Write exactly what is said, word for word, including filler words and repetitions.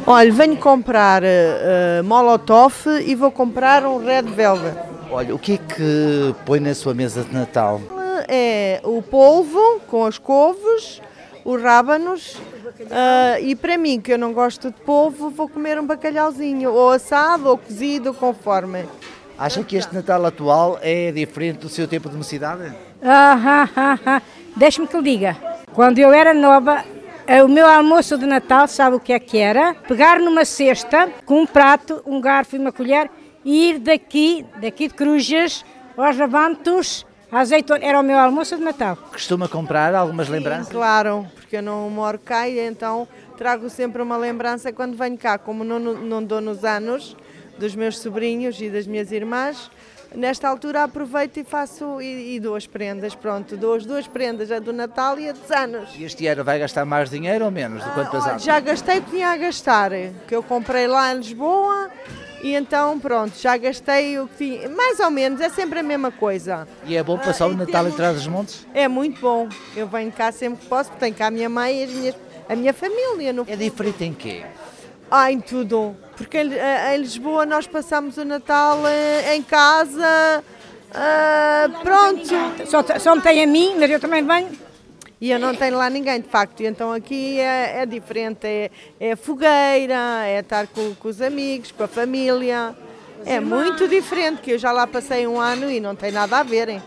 Olha, venho comprar uh, Molotov e vou comprar um Red Velvet. Olha, o que é que põe na sua mesa de Natal? É o polvo com as couves, os rábanos uh, e para mim, que eu não gosto de polvo, vou comer um bacalhauzinho, ou assado ou cozido, conforme. Acha que este Natal atual é diferente do seu tempo de mocidade? Ah, ah, ah. Deixe-me que lhe diga. Quando eu era nova, o meu almoço de Natal, sabe o que é que era? Pegar numa cesta, com um prato, um garfo e uma colher, e ir daqui, daqui de Corujas, aos Avantos, à azeitona. Era o meu almoço de Natal. Costuma comprar algumas lembranças? Sim, claro, porque eu não moro cá e então trago sempre uma lembrança quando venho cá. Como não, não dou nos anos dos meus sobrinhos e das minhas irmãs, nesta altura aproveito e faço e, e dou as prendas, pronto, dou as duas prendas, a do Natal e a dos anos. E este ano vai gastar mais dinheiro ou menos do quanto pesava? Ah, já gastei o que tinha a gastar, que eu comprei lá em Lisboa e então pronto, já gastei o que tinha, mais ou menos, é sempre a mesma coisa. E é bom passar ah, o Natal temos... em Trás-os-Montes? É muito bom, eu venho cá sempre que posso, porque tenho cá a minha mãe e as minhas, a minha família. No... É diferente em quê? Ah, em tudo, porque em, em Lisboa nós passamos o Natal em casa, uh, pronto. Só, só me tem a mim, mas eu também venho. E eu não tenho lá ninguém, de facto, e então aqui é, é diferente, é, é fogueira, é estar com, com os amigos, com a família, é muito diferente, que eu já lá passei um ano e não tem nada a ver, hein?